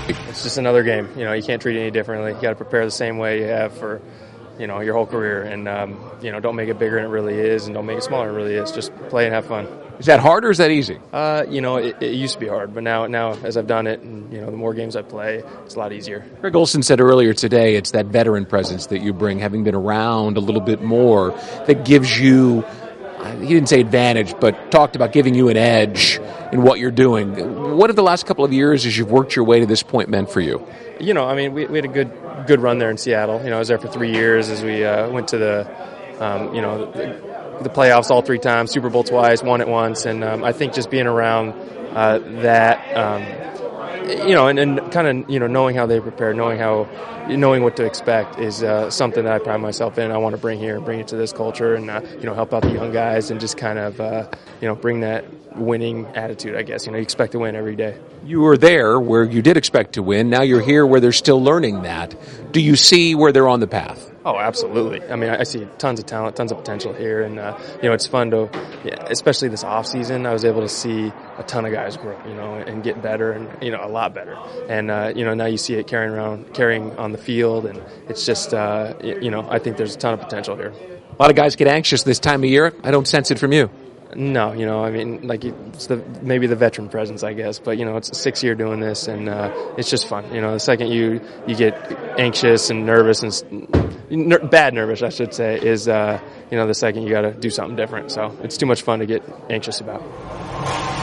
It's just another game. You can't treat it any differently. You got to prepare the same way you have for, your whole career. And, don't make it bigger than it really is, and don't make it smaller than it really is. Just play and have fun. Is that hard or is that easy? It used to be hard, but now as I've done it, and the more games I play, it's a lot easier. Greg Olsen said earlier today it's that veteran presence that you bring, having been around a little bit more, that gives you, he didn't say advantage, but talked about giving you an edge in what you're doing. What have the last couple of years, as you've worked your way to this point, meant for you? We had a good run there in Seattle. I was there for 3 years as we went to the playoffs all 3 times, Super Bowl twice, won it once, and I think just being around that, and kind of knowing how they prepare, knowing what to expect is something that I pride myself in. I want to bring here, bring it to this culture, and help out the young guys, and just kind of bring that winning attitude. I guess you expect to win every day. You were there where you did expect to win. Now you're here where they're still learning that. Do you see where they're on the path? Oh, absolutely. I see tons of talent, tons of potential here, and it's fun to, especially this off season. I was able to see a ton of guys grow, and get better, and a lot better. And now you see it carrying on the field, and it's just I think there's a ton of potential here. A lot of guys get anxious this time of year. I don't sense it from you. No, it's maybe the veteran presence, I guess. But it's a 6th year doing this, and it's just fun. The second you get anxious and nervous and bad nervous, I should say, is the second you got to do something different. So it's too much fun to get anxious about.